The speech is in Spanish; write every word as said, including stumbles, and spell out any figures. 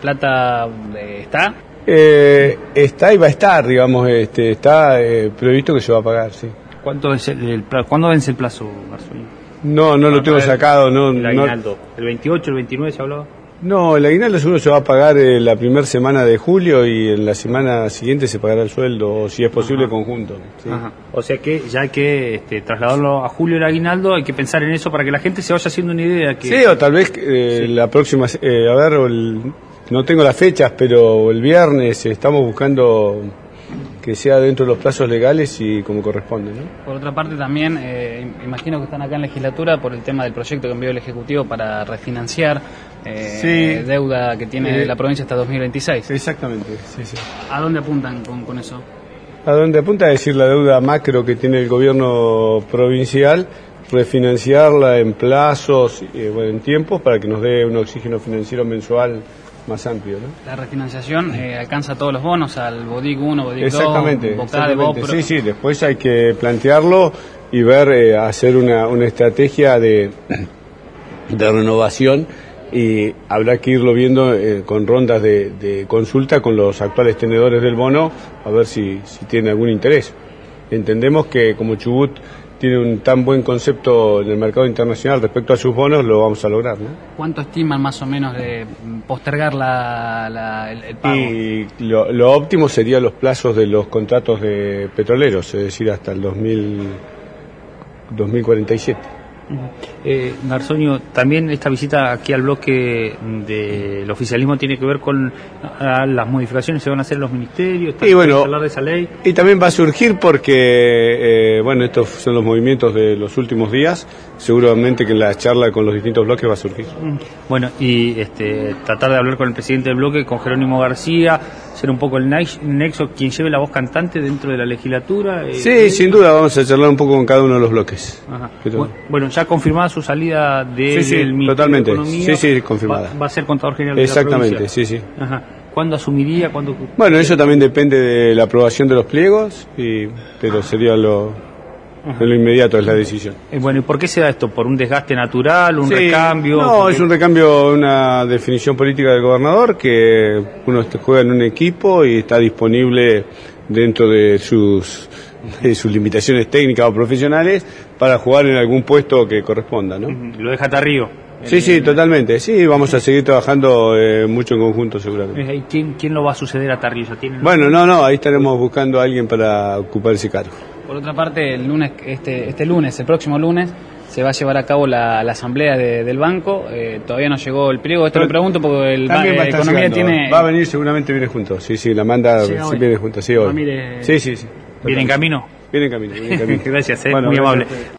plata eh, está. Eh, está y va a estar, digamos, este, está eh, previsto que se va a pagar, sí. ¿Cuánto es el, el plazo? ¿Cuándo vence el plazo, Garzoni? No, no lo tengo sacado, no. El no, aguinaldo. ¿El veintiocho, el veintinueve se habló? no, el aguinaldo seguro se va a pagar eh, la primera semana de julio y en la semana siguiente se pagará el sueldo, o si es posible, Ajá. conjunto. ¿Sí? Ajá. O sea que ya hay que este, trasladarlo a julio el aguinaldo, hay que pensar en eso para que la gente se vaya haciendo una idea. Que... Sí, o tal vez eh, Sí. la próxima, eh, a ver, el, no tengo las fechas, pero el viernes estamos buscando que sea dentro de los plazos legales y como corresponde, ¿no? Por otra parte también, eh, imagino que están acá en legislatura por el tema del proyecto que envió el Ejecutivo para refinanciar eh, Sí. deuda que tiene Eh, la provincia hasta dos mil veintiséis. Exactamente, sí, sí. ¿A dónde apuntan con, con eso? A donde apunta a decir la deuda macro que tiene el gobierno provincial, refinanciarla en plazos, eh, bueno, en tiempos, para que nos dé un oxígeno financiero mensual más amplio, ¿no? La refinanciación eh, alcanza todos los bonos, al BODIC uno, BODIC Exactamente, dos, BOCADE, exactamente. BOPRO. Sí, sí, después hay que plantearlo y ver, eh, hacer una, una estrategia de, de renovación, y habrá que irlo viendo eh, con rondas de, de consulta con los actuales tenedores del bono, a ver si, si tiene algún interés. Entendemos que como Chubut tiene un tan buen concepto en el mercado internacional respecto a sus bonos, lo vamos a lograr, ¿no? ¿Cuánto estiman más o menos de postergar la, la, el, el pago? Y lo, lo óptimo serían los plazos de los contratos de petroleros, es decir, hasta el dos mil, dos mil cuarenta y siete. Eh, Garzonio, también esta visita aquí al bloque del oficialismo tiene que ver con ah, las modificaciones que se van a hacer en los ministerios, y bueno, hablar de esa ley. Y también va a surgir porque, eh, bueno, estos son los movimientos de los últimos días, seguramente que en la charla con los distintos bloques va a surgir. Bueno, y este, tratar de hablar con el presidente del bloque, con Jerónimo García, ser un poco el nexo, quien lleve la voz cantante dentro de la legislatura. Eh, Sí, eh, sin duda, vamos a charlar un poco con cada uno de los bloques. Ajá. Pero... Bueno, ya confirmada su salida de, Sí, sí, del Ministerio totalmente. de Economía. Sí, sí, confirmada. Va, va a ser contador general de Exactamente, la provincia. sí, sí. Ajá. ¿Cuándo asumiría? ¿Cuándo... Bueno, eso también depende de la aprobación de los pliegos, y, pero sería lo, en lo inmediato es la decisión. Eh, bueno, ¿y por qué se da esto? ¿Por un desgaste natural, un Sí, recambio? No, Porque... es un recambio, una definición política del gobernador, que uno juega en un equipo y está disponible dentro de sus, de sus limitaciones técnicas o profesionales para jugar en algún puesto que corresponda, ¿no? Lo deja Tarrío. Sí, sí, totalmente. Sí, vamos a seguir trabajando eh, mucho en conjunto seguramente. ¿Y quién, quién lo va a suceder a Tarrío? ¿Tienen... Bueno, no, no, ahí estaremos buscando a alguien para ocupar ese cargo. Por otra parte, el lunes, este, este lunes, el próximo lunes, se va a llevar a cabo la, la asamblea de, del banco. Eh, todavía no llegó el pliego. Esto Pero lo pregunto porque el También va a eh, estar Economía llegando. tiene... Va a venir, seguramente viene junto. Sí, sí, la manda, Llega sí, hoy. viene junto. Sí, hoy. Ah, mire. Sí, sí, sí. ¿Viene en camino? Viene en camino, viene en camino. Gracias, eh, Bueno, muy gracias amable. a ustedes.